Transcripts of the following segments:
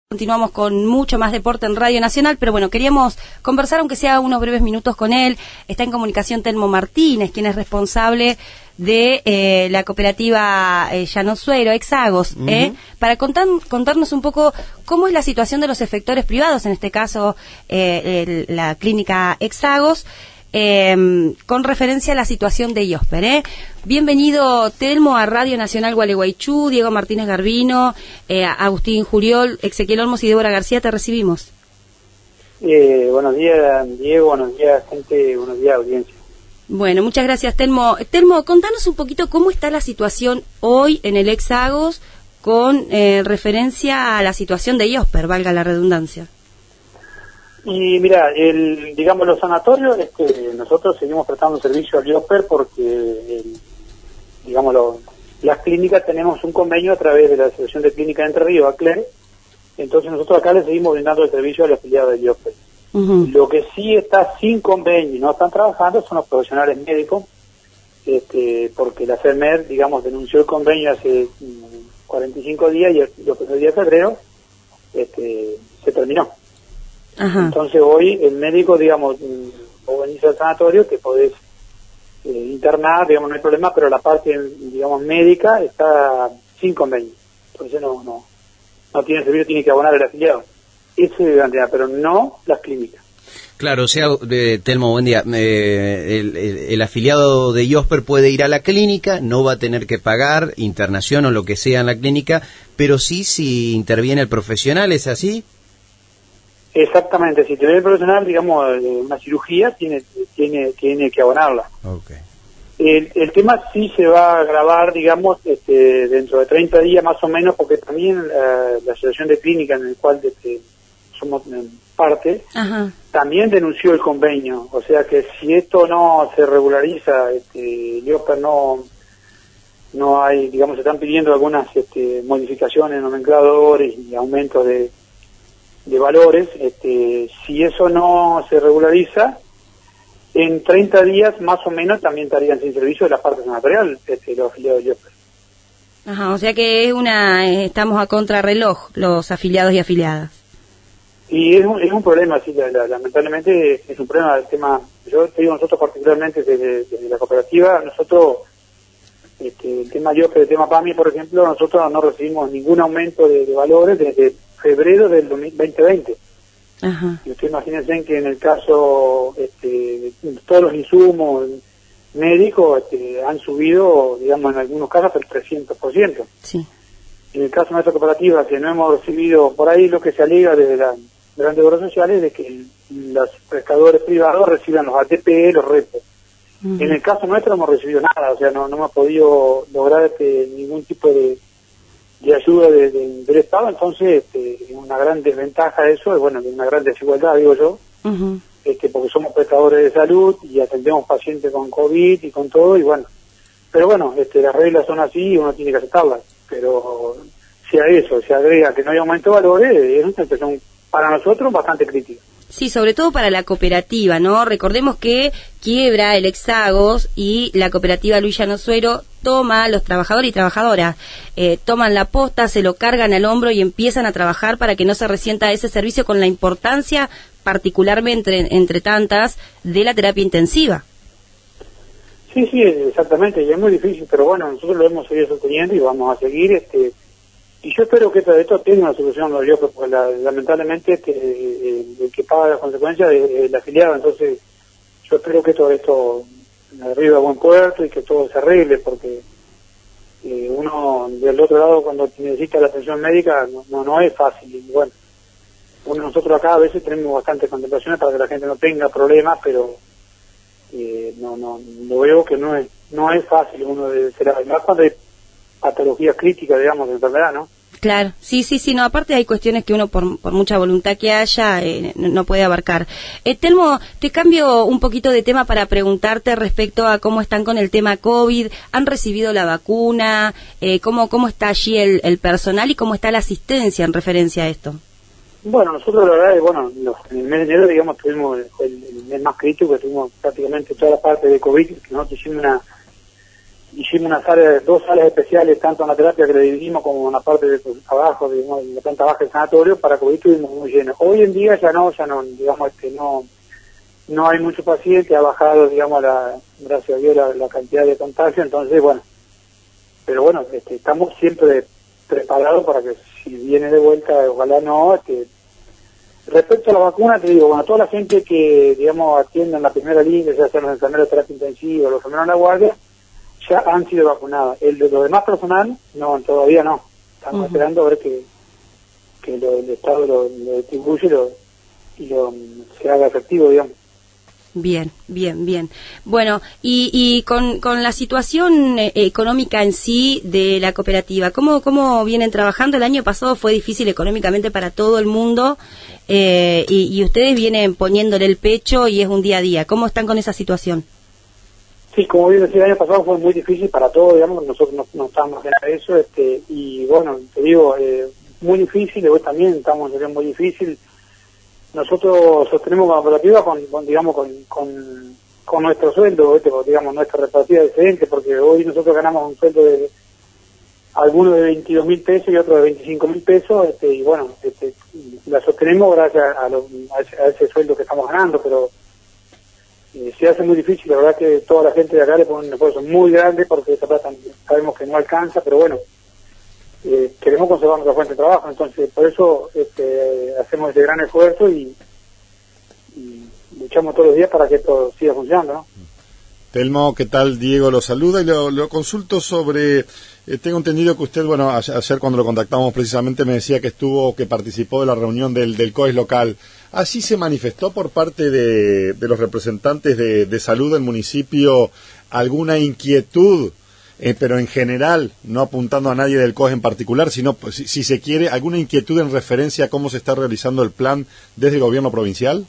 Continuamos con mucho más deporte en Radio Nacional, pero bueno, queríamos conversar, aunque sea unos breves minutos con él. Está en comunicación Telmo Martínez, quien es responsable de la cooperativa Llanosuero, Exagos, para contarnos un poco cómo es la situación de los efectores privados, en este caso la clínica Exagos, con referencia a la situación de IOSPER. Bienvenido, Telmo, a Radio Nacional Gualeguaychú. Diego Martínez Garbino, Agustín Juriol, Ezequiel Olmos y Débora García, te recibimos. Buenos días, Diego, buenos días, gente, buenos días, audiencia. Bueno, muchas gracias, Telmo. Telmo, contanos un poquito cómo está la situación hoy en el Exagos con referencia a la situación de IOSPER, valga la redundancia. Y mira, digamos, los sanatorios, nosotros seguimos prestando servicio al IOSPER porque, las clínicas tenemos un convenio a través de la Asociación de Clínicas de Entre Ríos, ACLER. Entonces nosotros acá le seguimos brindando el servicio a los afiliados del IOSPER. Lo que sí está sin convenio y no están trabajando son los profesionales médicos, porque la FEMER, denunció el convenio hace 45 días y el día de febrero se terminó. Ajá. Entonces hoy el médico, vos venís al sanatorio, te podés internar, no hay problema, pero la parte, médica está sin convenio. Entonces no tiene servicio, tiene que abonar el afiliado. Ese es la cantidad, pero no las clínicas. Claro, o sea, Telmo, buen día. El afiliado de IOSPER puede ir a la clínica, no va a tener que pagar internación o lo que sea en la clínica, pero sí si interviene el profesional, ¿es así? Exactamente, si tiene el profesional, una cirugía, tiene que abonarla. Okay. El tema sí se va a agravar, dentro de 30 días más o menos, porque también la Asociación de Clínicas en la cual somos parte, ajá, también denunció el convenio. O sea que si esto no se regulariza, IOSPER no hay, se están pidiendo algunas modificaciones, nomencladores y aumentos de valores. Si eso no se regulariza, en 30 días más o menos también estarían sin servicio de la parte sanatorial los afiliados de IOSPER. Ajá, o sea que estamos a contrarreloj los afiliados y afiliadas. Y es un problema, sí, lamentablemente es un problema el tema. Yo te digo, nosotros particularmente desde la cooperativa, nosotros, el tema IOSPER, el tema PAMI, por ejemplo, nosotros no recibimos ningún aumento de valores desde febrero del 2020. Ajá. Y ustedes imagínense que en el caso, todos los insumos médicos han subido, en algunos casos el 300%. Sí. En el caso de nuestra cooperativa, que no hemos recibido, por ahí lo que se alega desde las grandes obras sociales, de que los prestadores privados reciban los ATP, los repos. En el caso nuestro no hemos recibido nada, o sea, no hemos podido lograr ningún tipo de ayuda del Estado. Entonces una gran desventaja de eso, una gran desigualdad, digo yo, porque somos prestadores de salud y atendemos pacientes con COVID y con todo, pero las reglas son así y uno tiene que aceptarlas. Pero si a eso se agrega que no hay aumento de valores, es una situación para nosotros bastante crítica. Sí, sobre todo para la cooperativa, ¿no? Recordemos que quiebra el Exagos y la cooperativa Luis Llanosuero toma a los trabajadores y trabajadoras, toman la posta, se lo cargan al hombro y empiezan a trabajar para que no se resienta ese servicio, con la importancia, particularmente entre tantas, de la terapia intensiva. Sí, exactamente, y es muy difícil, pero nosotros lo hemos seguido sosteniendo y vamos a seguir, y yo espero que esto tenga una solución, porque lamentablemente el que paga las consecuencias es el afiliado. Entonces yo espero que todo esto arriba a buen puerto y que todo se arregle, porque uno del otro lado, cuando necesita la atención médica, no es fácil. Y nosotros acá a veces tenemos bastantes contemplaciones para que la gente no tenga problemas, pero lo veo que no es fácil. Uno debe ser, además cuando hay patologías críticas, de enfermedad, ¿no? Claro, sí, no, aparte hay cuestiones que uno por mucha voluntad que haya no puede abarcar. Telmo, te cambio un poquito de tema para preguntarte respecto a cómo están con el tema COVID. ¿Han recibido la vacuna? ¿Cómo está allí el personal y cómo está la asistencia en referencia a esto? Nosotros la verdad es, en el mes de enero, tuvimos el mes más crítico, que tuvimos prácticamente toda la parte de COVID, que nosotros hicimos hicimos una sala, 2 salas especiales, tanto en la terapia que le dividimos como en la parte de abajo, digamos, en la planta baja del sanatorio, para que hoy estuvimos muy llenos. Hoy en día ya no, digamos, no hay mucho paciente, ha bajado, digamos, gracias a Dios, la cantidad de contagio, entonces, bueno, pero bueno, estamos siempre preparados para que si viene de vuelta, ojalá no. Respecto a la vacuna, te digo, bueno, toda la gente que, digamos, atiende en la primera línea, ya sean los enfermeros de terapia intensiva, los enfermeros de la guardia, ya han sido vacunados. Lo demás personal, no, todavía no. Estamos esperando a ver que el Estado lo distribuye y se haga efectivo, digamos. Bien. Bueno, y con la situación económica en sí de la cooperativa, ¿cómo vienen trabajando? El año pasado fue difícil económicamente para todo el mundo y ustedes vienen poniéndole el pecho y es un día a día. ¿Cómo están con esa situación? Sí, como bien decía, el año pasado fue muy difícil para todos, digamos, nosotros no estábamos en eso, y bueno, te digo, muy difícil, hoy también estamos en situación muy difícil. Nosotros sostenemos la cooperativa con nuestro sueldo, digamos, nuestra repartida excedente, porque hoy nosotros ganamos un sueldo de algunos de 22.000 pesos y otros de 25.000 pesos, y bueno, la sostenemos gracias a ese sueldo que estamos ganando, pero se hace muy difícil. La verdad que toda la gente de acá le pone un esfuerzo muy grande porque esta plata sabemos que no alcanza, pero bueno, queremos conservar nuestra fuente de trabajo, entonces por eso hacemos ese gran esfuerzo y luchamos todos los días para que esto siga funcionando, ¿no? Telmo, ¿qué tal? Diego lo saluda y lo consulto sobre, tengo entendido que usted, bueno, ayer cuando lo contactamos precisamente me decía que participó de la reunión del COES local. ¿Así se manifestó por parte de los representantes de salud del municipio alguna inquietud, pero en general, no apuntando a nadie del COES en particular, sino, pues, si se quiere, alguna inquietud en referencia a cómo se está realizando el plan desde el gobierno provincial?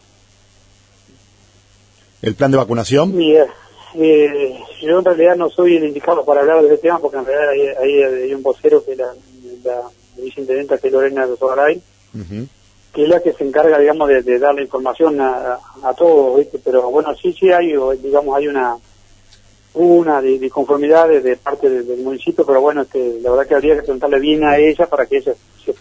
¿El plan de vacunación? Mira, yo en realidad no soy el indicado para hablar de ese tema, porque en realidad hay un vocero que es la viceintendenta, que es Lorena de Sogaray, que es la que se encarga, digamos, de darle información a todos, ¿viste? Pero bueno, sí hay, digamos, hay una conformidad de parte del municipio, pero bueno, la verdad que habría que preguntarle bien a ella para que ella se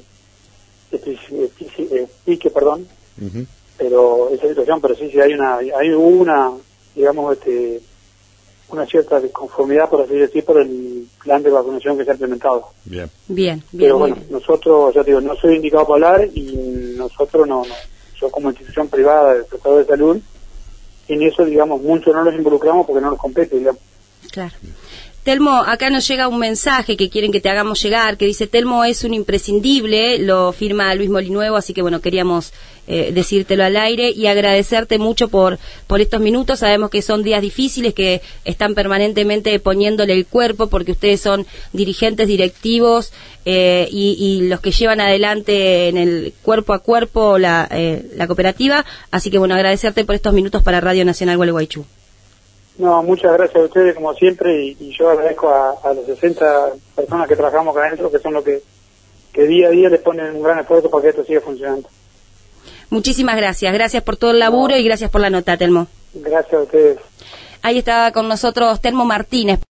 explique, perdón, pero esa situación, pero sí hay una digamos, una cierta conformidad, por así decir, por el plan de vacunación que se ha implementado. Bien. Pero bueno, nosotros, ya digo, no soy indicado para hablar y nosotros yo como institución privada del sector de salud, en eso, digamos, mucho no nos involucramos porque no nos compete, digamos. Claro. Telmo, acá nos llega un mensaje que quieren que te hagamos llegar, que dice: Telmo es un imprescindible, lo firma Luis Molinuevo, así que bueno, queríamos decírtelo al aire y agradecerte mucho por estos minutos. Sabemos que son días difíciles, que están permanentemente poniéndole el cuerpo, porque ustedes son dirigentes, directivos y los que llevan adelante en el cuerpo a cuerpo la cooperativa, así que bueno, agradecerte por estos minutos para Radio Nacional Gualeguaychú. No, muchas gracias a ustedes como siempre y yo agradezco a los 60 personas que trabajamos acá adentro, que son los que día a día le ponen un gran esfuerzo para que esto siga funcionando. Muchísimas gracias por todo el laburo y gracias por la nota, Telmo. Gracias a ustedes. Ahí estaba con nosotros Telmo Martínez.